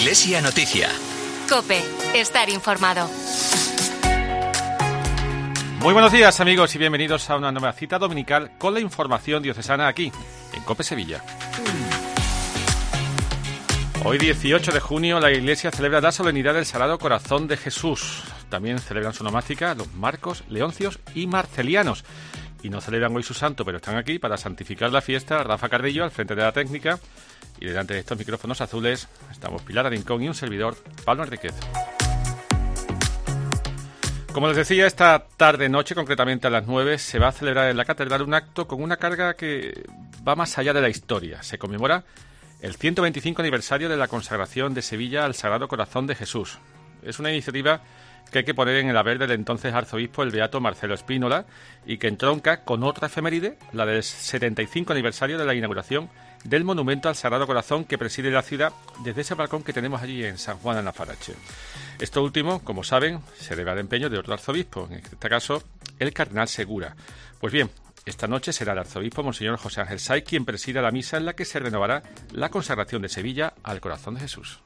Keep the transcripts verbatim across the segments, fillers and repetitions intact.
Iglesia Noticia. COPE, estar informado. Muy buenos días, amigos, y bienvenidos a una nueva cita dominical con la información diocesana aquí, en COPE Sevilla. Hoy, dieciocho de junio, la Iglesia celebra la solemnidad del Sagrado Corazón de Jesús. También celebran su onomástica los Marcos, Leoncios y Marcelianos. Y no celebran hoy su santo, pero están aquí para santificar la fiesta. Rafa Cardillo, al frente de la técnica. Y delante de estos micrófonos azules estamos Pilar Arincón y un servidor, Pablo Enríquez. Como les decía, esta tarde-noche, concretamente a las nueve, se va a celebrar en la catedral un acto con una carga que va más allá de la historia. Se conmemora el ciento veinticinco aniversario de la consagración de Sevilla al Sagrado Corazón de Jesús. Es una iniciativa que hay que poner en el haber del entonces arzobispo, el beato Marcelo Spínola, y que entronca con otra efeméride, la del setenta y cinco aniversario de la inauguración del monumento al Sagrado Corazón que preside la ciudad desde ese balcón que tenemos allí en San Juan en la Farache. Esto último, como saben, se debe al empeño de otro arzobispo, en este caso el cardenal Segura. Pues bien, esta noche será el arzobispo Monseñor José Ángel Saiz quien presida la misa en la que se renovará la consagración de Sevilla al Corazón de Jesús.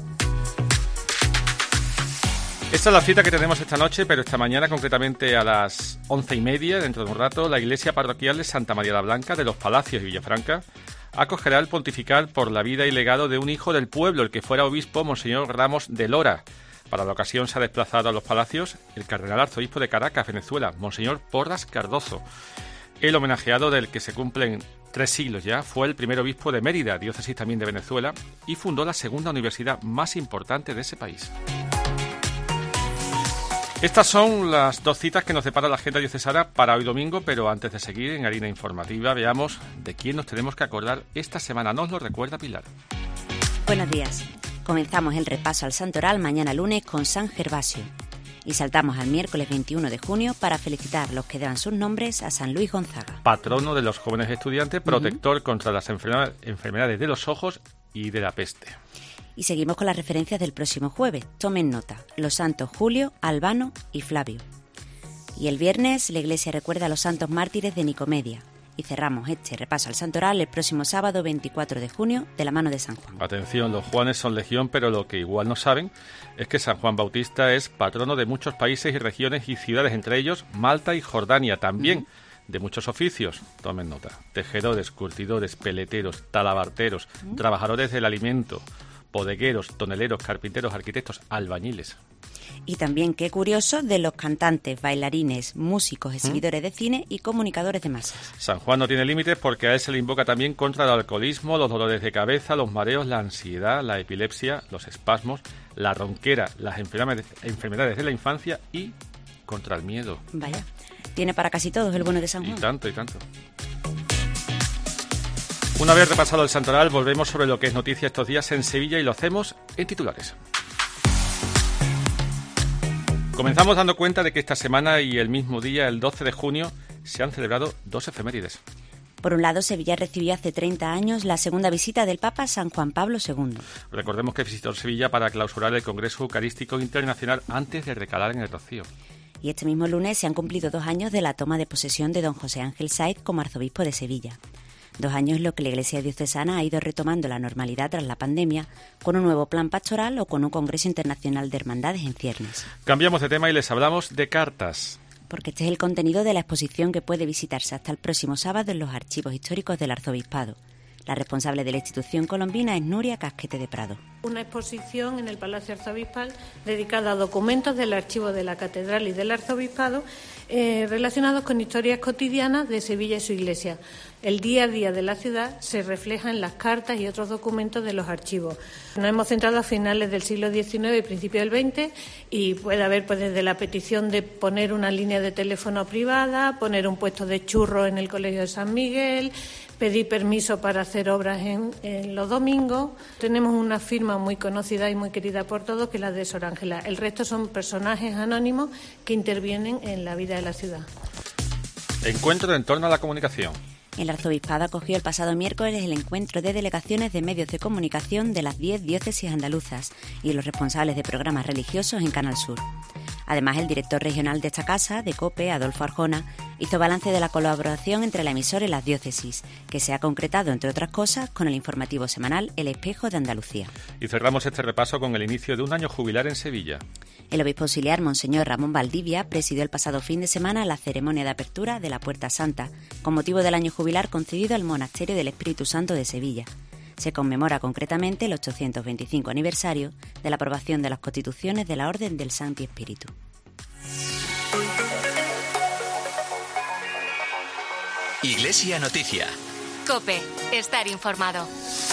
Esta es la cita que tenemos esta noche, pero esta mañana, concretamente a las once y media, dentro de un rato, la iglesia parroquial de Santa María la Blanca de los Palacios de Villafranca acogerá el pontifical por la vida y legado de un hijo del pueblo, el que fuera obispo, Monseñor Ramos de Lora. Para la ocasión se ha desplazado a los Palacios el cardenal arzobispo de Caracas, Venezuela, Monseñor Porras Cardozo. El homenajeado, del que se cumplen tres siglos ya, fue el primer obispo de Mérida, diócesis también de Venezuela, y fundó la segunda universidad más importante de ese país. Estas son las dos citas que nos depara la agenda diocesana para hoy domingo, pero antes de seguir en harina informativa, veamos de quién nos tenemos que acordar esta semana. Nos lo recuerda Pilar. Buenos días. Comenzamos el repaso al santoral mañana lunes con San Gervasio y saltamos al miércoles veintiuno de junio para felicitar los que dan sus nombres a San Luis Gonzaga. Patrono de los jóvenes estudiantes, protector uh-huh. contra las enfermedades, enfermedades de los ojos y de la peste. Y seguimos con las referencias del próximo jueves. Tomen nota, los santos Julio, Albano y Flavio. Y el viernes la Iglesia recuerda a los santos mártires de Nicomedia. Y cerramos este repaso al santoral el próximo sábado veinticuatro de junio de la mano de San Juan. Atención, los Juanes son legión, pero lo que igual no saben es que San Juan Bautista es patrono de muchos países y regiones y ciudades, entre ellos Malta y Jordania, también uh-huh. de muchos oficios. Tomen nota: tejedores, curtidores, peleteros, talabarteros, uh-huh. trabajadores del alimento, bodegueros, toneleros, carpinteros, arquitectos, albañiles. Y también, qué curioso, de los cantantes, bailarines, músicos, exhibidores ¿Mm? de cine y comunicadores de masas. San Juan no tiene límites porque a él se le invoca también contra el alcoholismo, los dolores de cabeza, los mareos, la ansiedad, la epilepsia, los espasmos, la ronquera, las enfermedades, enfermedades de la infancia y contra el miedo. Vaya, tiene para casi todos el bueno de San Juan. Y tanto, y tanto. Una vez repasado el santoral, volvemos sobre lo que es noticia estos días en Sevilla y lo hacemos en titulares. Comenzamos dando cuenta de que esta semana y el mismo día, el doce de junio, se han celebrado dos efemérides. Por un lado, Sevilla recibió hace treinta años la segunda visita del Papa San Juan Pablo segundo. Recordemos que visitó Sevilla para clausurar el Congreso Eucarístico Internacional antes de recalar en el Rocío. Y este mismo lunes se han cumplido dos años de la toma de posesión de don José Ángel Saiz como arzobispo de Sevilla. Dos años en los que la Iglesia diocesana ha ido retomando la normalidad tras la pandemia, con un nuevo plan pastoral o con un Congreso Internacional de Hermandades en ciernes. Cambiamos de tema y les hablamos de cartas. Porque este es el contenido de la exposición que puede visitarse hasta el próximo sábado en los archivos históricos del Arzobispado. La responsable de la institución colombina es Nuria Casquete de Prado. Una exposición en el Palacio Arzobispal dedicada a documentos del archivo de la Catedral y del Arzobispado eh, relacionados con historias cotidianas de Sevilla y su iglesia. El día a día de la ciudad se refleja en las cartas y otros documentos de los archivos. Nos hemos centrado a finales del siglo diecinueve y principios del veinte y puede haber pues, desde la petición de poner una línea de teléfono privada, poner un puesto de churros en el Colegio de San Miguel, pedir permiso para hacer obras en, en los domingos. Tenemos una firma muy conocida y muy querida por todos, que es la de Sor Ángela. El resto son personajes anónimos que intervienen en la vida de la ciudad. Encuentro en torno a la comunicación. El Arzobispado acogió el pasado miércoles el encuentro de delegaciones de medios de comunicación de las diez diócesis andaluzas y los responsables de programas religiosos en Canal Sur. Además, el director regional de esta casa, de COPE, Adolfo Arjona, hizo balance de la colaboración entre la emisora y las diócesis, que se ha concretado, entre otras cosas, con el informativo semanal El Espejo de Andalucía. Y cerramos este repaso con el inicio de un año jubilar en Sevilla. El obispo auxiliar Monseñor Ramón Valdivia presidió el pasado fin de semana la ceremonia de apertura de la Puerta Santa, con motivo del año jubilar concedido al Monasterio del Espíritu Santo de Sevilla. Se conmemora concretamente el ochocientos veinticinco aniversario de la aprobación de las constituciones de la Orden del Santi Espíritu. Iglesia Noticia. COPE. Estar informado.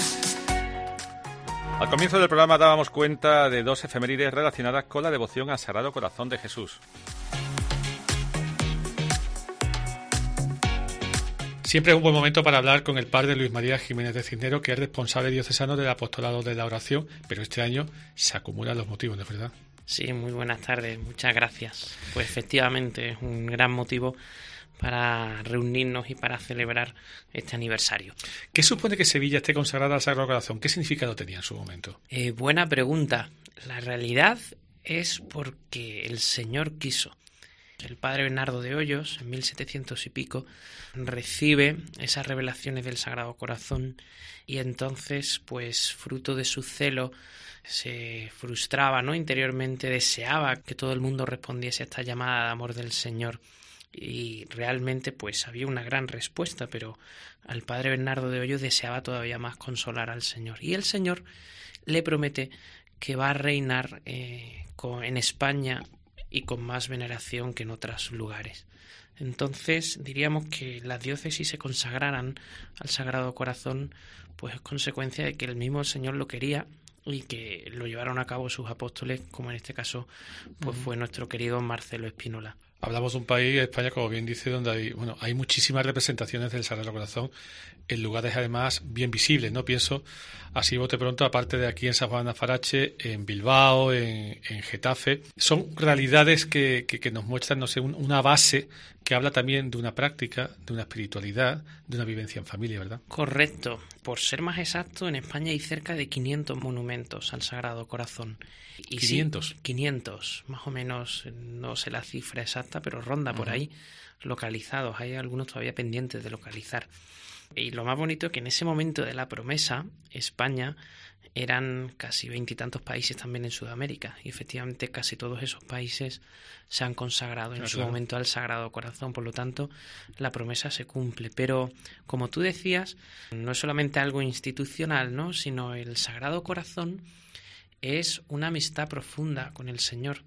Al comienzo del programa dábamos cuenta de dos efemérides relacionadas con la devoción al Sagrado Corazón de Jesús. Siempre es un buen momento para hablar con el padre Luis María Jiménez de Cisneros, que es responsable diocesano del apostolado de la oración, pero este año se acumulan los motivos, ¿no es verdad? Sí, muy buenas tardes, muchas gracias. Pues efectivamente es un gran motivo para reunirnos y para celebrar este aniversario. ¿Qué supone que Sevilla esté consagrada al Sagrado Corazón? ¿Qué significado tenía en su momento? Eh, buena pregunta. La realidad es porque el Señor quiso. El padre Bernardo de Hoyos, en mil setecientos y pico, recibe esas revelaciones del Sagrado Corazón y entonces, pues, fruto de su celo, se frustraba, ¿no? Interiormente deseaba que todo el mundo respondiese a esta llamada de amor del Señor. Y realmente pues había una gran respuesta, pero al padre Bernardo de Hoyos deseaba todavía más consolar al Señor. Y el Señor le promete que va a reinar eh, con, en España y con más veneración que en otros lugares. Entonces diríamos que las diócesis se consagraran al Sagrado Corazón, pues es consecuencia de que el mismo Señor lo quería y que lo llevaron a cabo sus apóstoles, como en este caso pues fue nuestro querido Marcelo Espínola. Hablamos de un país, España, como bien dice, donde hay, bueno, hay muchísimas representaciones del Sagrado Corazón en lugares además bien visibles, ¿no? Pienso, así bote pronto, aparte de aquí en San Juan de Azfarache, en Bilbao, en, en Getafe. Son realidades que, que, que nos muestran, no sé, un, una base que habla también de una práctica, de una espiritualidad, de una vivencia en familia, ¿verdad? Correcto. Por ser más exacto, en España hay cerca de quinientos monumentos al Sagrado Corazón. Y ¿quinientos? Sí, quinientos, más o menos, no sé la cifra exacta, pero ronda por uh-huh. ahí, localizados. Hay algunos todavía pendientes de localizar. Y lo más bonito es que en ese momento de la promesa, España, eran casi veintitantos países también en Sudamérica. Y efectivamente casi todos esos países se han consagrado en claro, su claro. momento al Sagrado Corazón. Por lo tanto, la promesa se cumple. Pero, como tú decías, no es solamente algo institucional, ¿no? Sino el Sagrado Corazón es una amistad profunda con el Señor.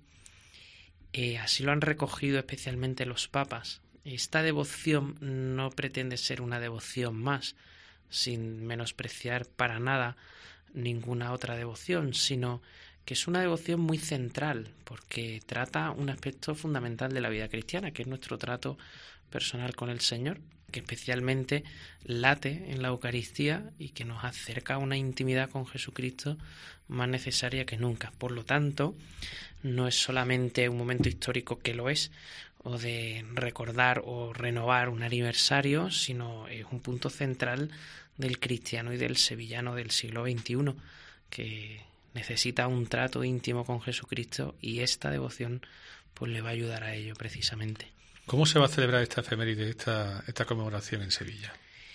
Eh, así lo han recogido especialmente los papas. Esta devoción no pretende ser una devoción más, sin menospreciar para nada ninguna otra devoción, sino que es una devoción muy central, porque trata un aspecto fundamental de la vida cristiana, que es nuestro trato personal con el Señor, que especialmente late en la Eucaristía y que nos acerca a una intimidad con Jesucristo más necesaria que nunca. Por lo tanto, no es solamente un momento histórico, que lo es, o de recordar o renovar un aniversario, sino es un punto central del cristiano y del sevillano del siglo veintiuno, que necesita un trato íntimo con Jesucristo, y esta devoción pues le va a ayudar a ello precisamente. ¿Cómo se va a celebrar esta efeméride, esta, esta conmemoración en Sevilla?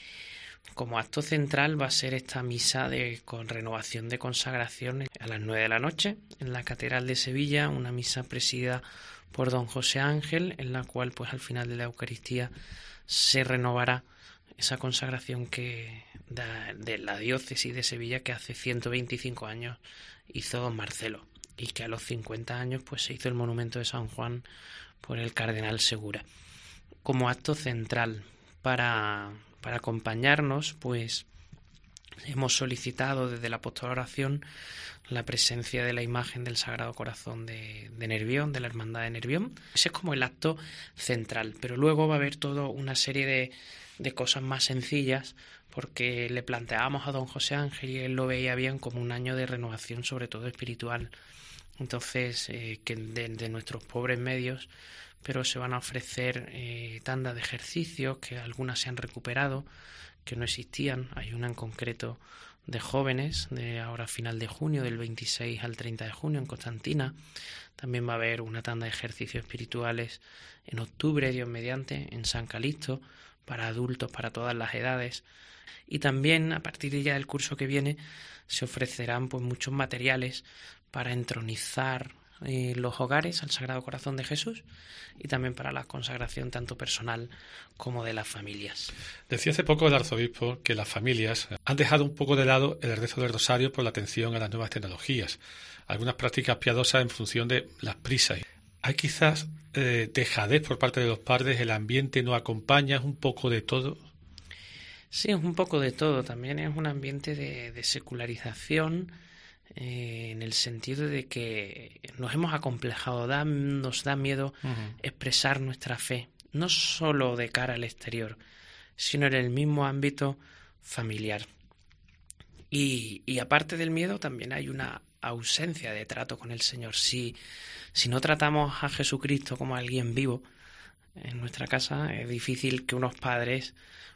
Como acto central va a ser esta misa de con renovación de consagración a las nueve de la noche en la Catedral de Sevilla, una misa presidida por don José Ángel, en la cual pues al final de la Eucaristía se renovará esa consagración que da, de la diócesis de Sevilla, que hace ciento veinticinco años hizo don Marcelo, y que a los cincuenta años pues se hizo el monumento de San Juan por el cardenal Segura. Como acto central para, para acompañarnos, pues hemos solicitado desde la Apostolado de Oración la presencia de la imagen del Sagrado Corazón de, de Nervión, de la Hermandad de Nervión. Ese es como el acto central, pero luego va a haber toda una serie de, de cosas más sencillas, porque le planteábamos a don José Ángel y él lo veía bien como un año de renovación, sobre todo espiritual. Entonces, eh, que de, de nuestros pobres medios, pero se van a ofrecer eh, tandas de ejercicios, que algunas se han recuperado, que no existían. Hay una en concreto de jóvenes, de ahora final de junio, del veintiséis al treinta de junio en Constantina. También va a haber una tanda de ejercicios espirituales en octubre, Dios mediante, en San Calixto, para adultos, para todas las edades. Y también, a partir de ya del curso que viene, se ofrecerán pues muchos materiales para entronizar eh, los hogares al Sagrado Corazón de Jesús y también para la consagración tanto personal como de las familias. Decía hace poco el arzobispo que las familias han dejado un poco de lado el rezo del rosario por la atención a las nuevas tecnologías, algunas prácticas piadosas en función de las prisas. Hay quizás eh, dejadez por parte de los padres, el ambiente no acompaña, es un poco de todo. Sí, es un poco de todo. También es un ambiente de, de secularización, eh, en el sentido de que nos hemos acomplejado, da, nos da miedo uh-huh. expresar nuestra fe, no solo de cara al exterior, sino en el mismo ámbito familiar. Y, y aparte del miedo también hay una ausencia de trato con el Señor. Si, si no tratamos a Jesucristo como a alguien vivo en nuestra casa, es difícil que unos padres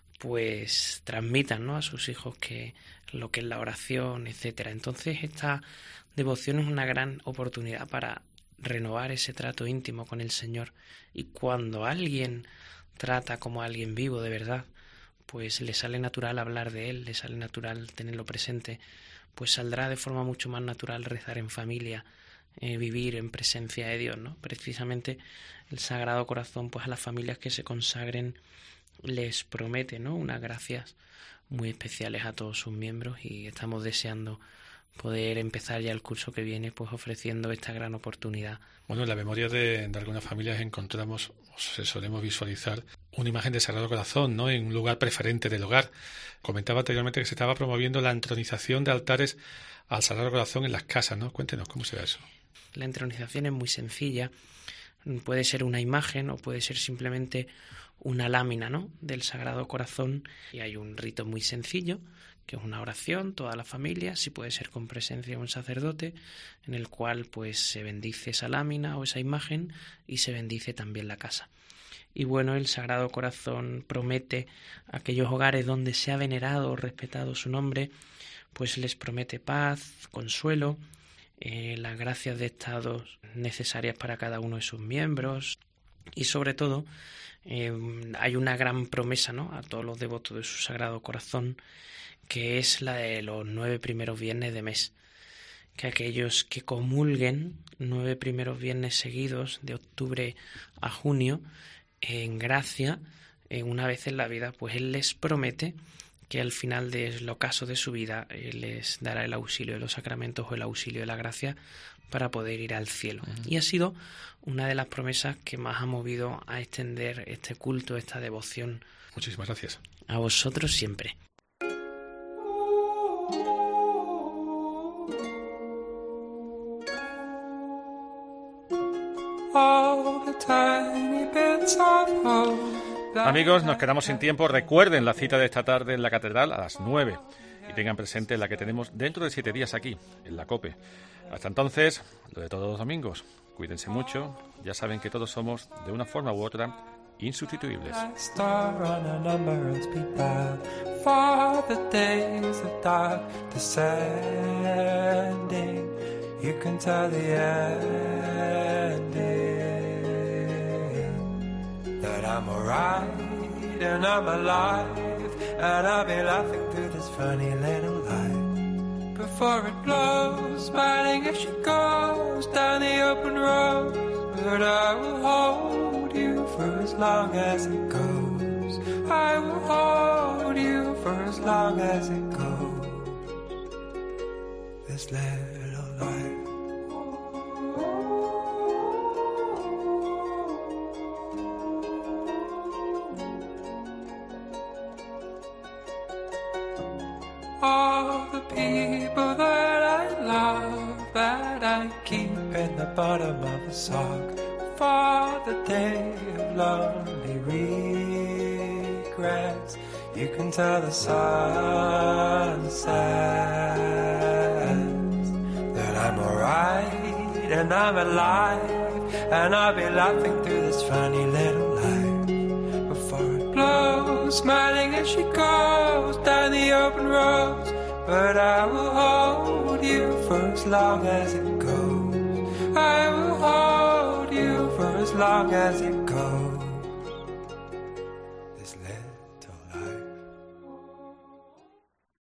pues transmitan, ¿no?, a sus hijos que lo que es la oración, etcétera. Entonces esta devoción es una gran oportunidad para renovar ese trato íntimo con el Señor, y cuando alguien trata como a alguien vivo de verdad, pues le sale natural hablar de él, le sale natural tenerlo presente, pues saldrá de forma mucho más natural rezar en familia, eh, vivir en presencia de Dios, ¿no? Precisamente el Sagrado Corazón, pues a las familias que se consagren les promete, ¿no?, unas gracias muy especiales a todos sus miembros, y estamos deseando poder empezar ya el curso que viene pues ofreciendo esta gran oportunidad. Bueno, en la memoria de, de algunas familias encontramos, o sea, solemos visualizar una imagen del Sagrado Corazón, ¿no?, en un lugar preferente del hogar. Comentaba anteriormente que se estaba promoviendo la entronización de altares al Sagrado Corazón en las casas, ¿no? Cuéntenos, ¿cómo será eso? La entronización es muy sencilla. Puede ser una imagen o puede ser simplemente una lámina, ¿no?, del Sagrado Corazón, y hay un rito muy sencillo que es una oración, toda la familia, si puede ser con presencia de un sacerdote, en el cual pues se bendice esa lámina o esa imagen y se bendice también la casa. Y bueno, el Sagrado Corazón promete a aquellos hogares donde se ha venerado o respetado su nombre, pues les promete paz, consuelo, eh, las gracias de estados necesarias para cada uno de sus miembros, y sobre todo eh, hay una gran promesa, ¿no?, a todos los devotos de su Sagrado Corazón, que es la de los nueve primeros viernes de mes, que aquellos que comulguen nueve primeros viernes seguidos de octubre a junio en gracia, eh, una vez en la vida, pues Él les promete que al final del ocaso de su vida Él les dará el auxilio de los sacramentos o el auxilio de la gracia para poder ir al cielo. Uh-huh. Y ha sido una de las promesas que más ha movido a extender este culto, esta devoción. Muchísimas gracias. A vosotros siempre. Amigos, nos quedamos sin tiempo. Recuerden la cita de esta tarde en la catedral a las nueve y tengan presente la que tenemos dentro de siete días aquí, en la COPE. Hasta entonces, lo de todos los domingos. Cuídense mucho. Ya saben que todos somos, de una forma u otra, insustituibles. That I'm alright and I'm alive, and I'll be laughing through this funny little life before it blows, smiling as she goes down the open road. But I will hold you for as long as it goes. I will hold you for as long as it goes. This little life. All the people that I love, that I keep in the bottom of a sock, for the day of lonely regrets. You can tell the sunsets that I'm alright and I'm alive, and I'll be laughing through this funny little life before it blows, smiling as she goes down the open roads. But I will hold you for as long as it goes. I will hold you for as long as it goes.